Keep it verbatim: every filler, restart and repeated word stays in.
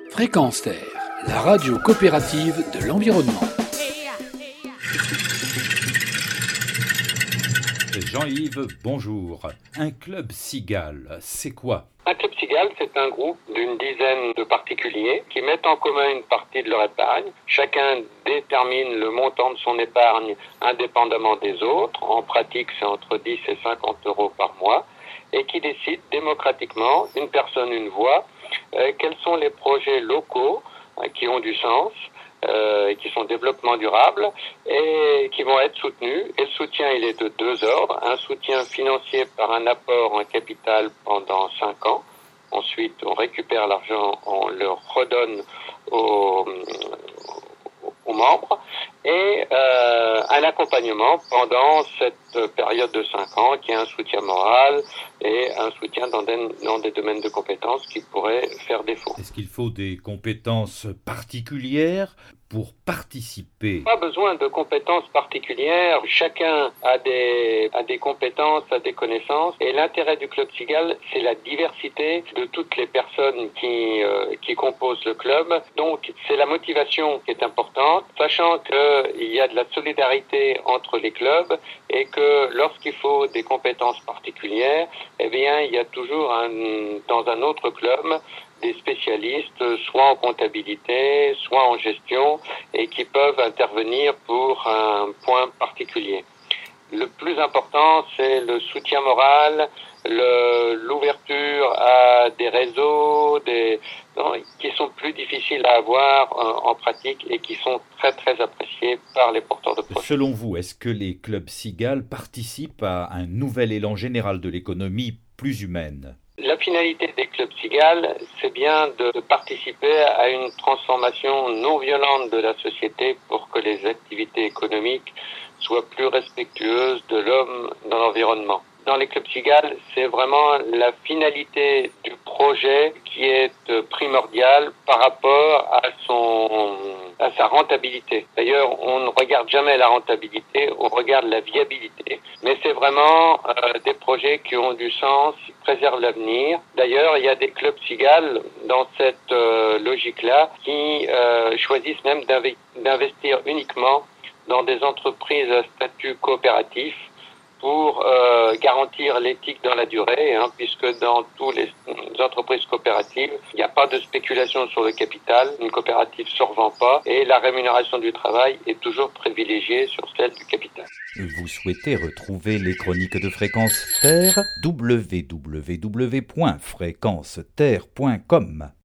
Fréquence Terre, la radio coopérative de l'environnement. Jean-Yves, bonjour. Un club cigale, c'est quoi ? Un club cigale, c'est un groupe d'une dizaine de particuliers qui mettent en commun une partie de leur épargne. Chacun détermine le montant de son épargne indépendamment des autres. En pratique, c'est entre dix et cinquante euros par mois. Et qui décide démocratiquement, une personne, une voix, euh, quels sont les projets locaux euh, qui ont du sens, euh, et qui sont développement durable et qui vont être soutenus. Et le soutien, il est de deux ordres. Un soutien financier par un apport en capital pendant cinq ans. Ensuite, on récupère l'argent, on le redonne aux, aux membres. Et euh, un accompagnement pendant cette période de cinq ans qui est un soutien moral et un soutien dans des, dans des domaines de compétences qui pourraient faire défaut. Est-ce qu'il faut des compétences particulières pour participer ? Pas besoin de compétences particulières. Chacun a des, a des compétences, a des connaissances. Et l'intérêt du Club Cigale, c'est la diversité de toutes les personnes qui, euh, qui composent le club. Donc, c'est la motivation qui est importante, sachant qu'il y a de la solidarité entre les clubs et que lorsqu'il faut des compétences particulières, eh bien, il y a toujours un, dans un autre club des spécialistes, soit en comptabilité, soit en gestion, et qui peuvent intervenir pour un point particulier. Le plus important, c'est le soutien moral, le, l'ouverture à des réseaux, des, non, qui sont plus difficiles à avoir en, en pratique et qui sont très très appréciés par les porteurs de projets. Selon vous, est-ce que les clubs cigales participent à un nouvel élan général de l'économie plus humaine ? La finalité des clubs cigales, c'est bien de participer à une transformation non violente de la société pour que les activités économiques soient plus respectueuses de l'homme dans l'environnement. Dans les clubs cigales, c'est vraiment la finalité du projet qui est primordiale par rapport à son à sa rentabilité. D'ailleurs, on ne regarde jamais la rentabilité, on regarde la viabilité. Mais c'est vraiment euh, des projets qui ont du sens, qui préservent l'avenir. D'ailleurs, il y a des clubs cigales dans cette euh, logique-là qui euh, choisissent même d'inv- d'investir uniquement dans des entreprises à statut coopératif pour euh, garantir l'éthique dans la durée, hein, puisque dans toutes les entreprises coopératives, il n'y a pas de spéculation sur le capital, une coopérative ne se revend pas, et la rémunération du travail est toujours privilégiée sur celle du capital. Vous souhaitez retrouver les chroniques de Fréquence Terre ? w w w point fréquence terre point com